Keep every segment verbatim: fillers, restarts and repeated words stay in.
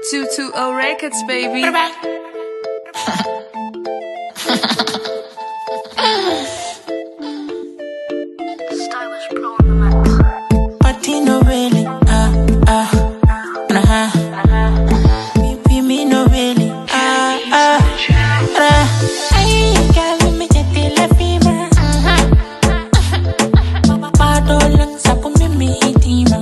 two two zero Records, baby. Party no really, ah, ah, nah, me, me no really, ah, ah, ah. Hey, girl, let me get the left fever. Pado lang sa pumimi hitima.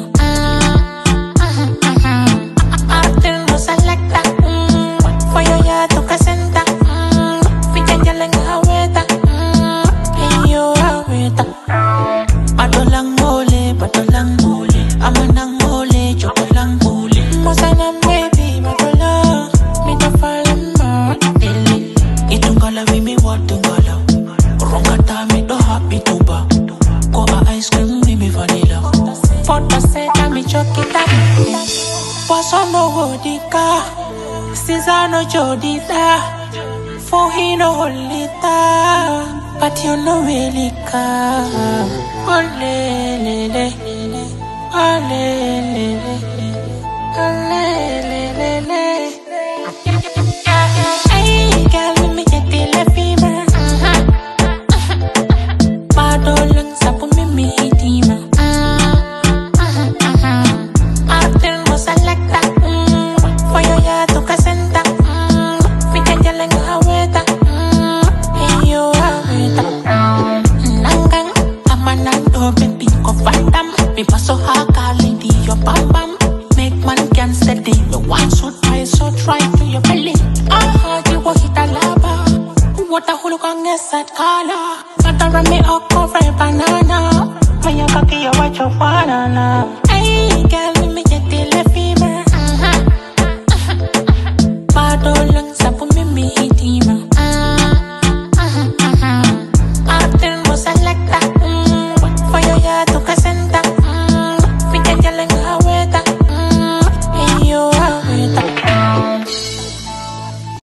Artel mo selecta, for your ya to kasenta. Fijan jalang haweta, hey yo haweta. Pado lang mole, pado lang mole. Amanang mole, choco lang mole. Masana baby, pado lang. Me to fall in love, dili. Itong galawi mi watong galaw. Rongkata mi do happy to ba. Ko a ice cream ni mi vanilla. Pota seta mi chokita. Poso no hodika, Caesar no jodita. Fohino holita, but you no really care. Ole le le, ole le le, ole le le le. Hey girl, let me get the left fever. Pado lang sa pumimi hitima. Artel mo selecta, for your ya to kasenta. Fijan jalang haweta, hey yo haweta. Nangang amanando baby ko fandam. Me paso hakali di yo bam bam. Make man can steady. No one so try so try to your belly. Aha, you wa hita lava. What a hulu kang esat kala. Katara me ako for banana. Maya kaki ya wacho banana. Hey girl.